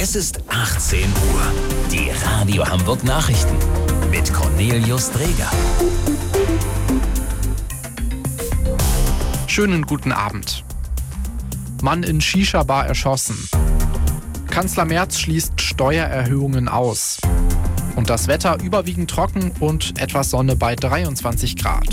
Es ist 18 Uhr. Die Radio Hamburg Nachrichten mit Cornelius Dreger. Schönen guten Abend. Mann in Shisha-Bar erschossen. Kanzler Merz schließt Steuererhöhungen aus. Und das Wetter überwiegend trocken und etwas Sonne bei 23 Grad.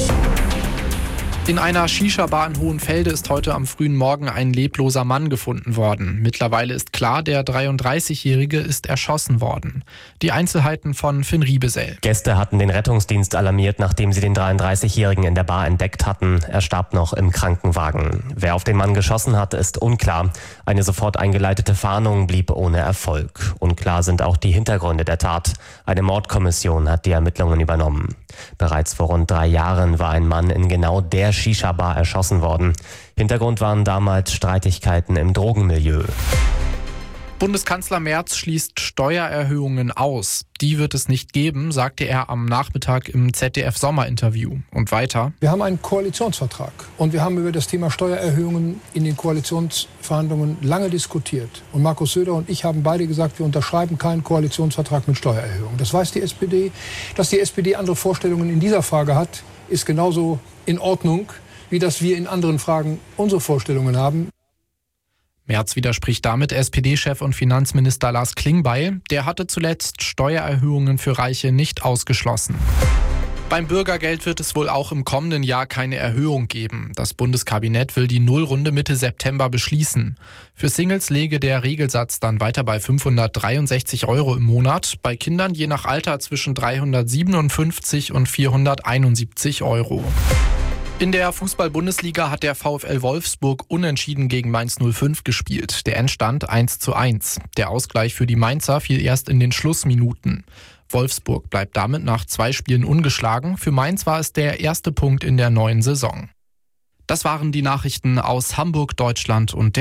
In einer Shisha-Bar in Hohenfelde ist heute am frühen Morgen ein lebloser Mann gefunden worden. Mittlerweile ist klar, der 33-Jährige ist erschossen worden. Die Einzelheiten von Finn Riebesell. Gäste hatten den Rettungsdienst alarmiert, nachdem sie den 33-Jährigen in der Bar entdeckt hatten. Er starb noch im Krankenwagen. Wer auf den Mann geschossen hat, ist unklar. Eine sofort eingeleitete Fahndung blieb ohne Erfolg. Unklar sind auch die Hintergründe der Tat. Eine Mordkommission hat die Ermittlungen übernommen. Bereits vor rund 3 Jahren war ein Mann in genau der Shisha-Bar erschossen worden. Hintergrund waren damals Streitigkeiten im Drogenmilieu. Bundeskanzler Merz schließt Steuererhöhungen aus. Die wird es nicht geben, sagte er am Nachmittag im ZDF-Sommerinterview. Und weiter: Wir haben einen Koalitionsvertrag und wir haben über das Thema Steuererhöhungen in den Koalitionsverhandlungen lange diskutiert. Und Markus Söder und ich haben beide gesagt, wir unterschreiben keinen Koalitionsvertrag mit Steuererhöhungen. Das weiß die SPD. Dass die SPD andere Vorstellungen in dieser Frage hat, ist genauso in Ordnung, wie dass wir in anderen Fragen unsere Vorstellungen haben. Merz widerspricht damit SPD-Chef und Finanzminister Lars Klingbeil. Der hatte zuletzt Steuererhöhungen für Reiche nicht ausgeschlossen. Beim Bürgergeld wird es wohl auch im kommenden Jahr keine Erhöhung geben. Das Bundeskabinett will die Nullrunde Mitte September beschließen. Für Singles läge der Regelsatz dann weiter bei 563 € im Monat, bei Kindern je nach Alter zwischen 357 und 471 €. In der Fußball-Bundesliga hat der VfL Wolfsburg unentschieden gegen Mainz 05 gespielt. Der Endstand 1:1. Der Ausgleich für die Mainzer fiel erst in den Schlussminuten. Wolfsburg bleibt damit nach 2 Spielen ungeschlagen. Für Mainz war es der erste Punkt in der neuen Saison. Das waren die Nachrichten aus Hamburg, Deutschland und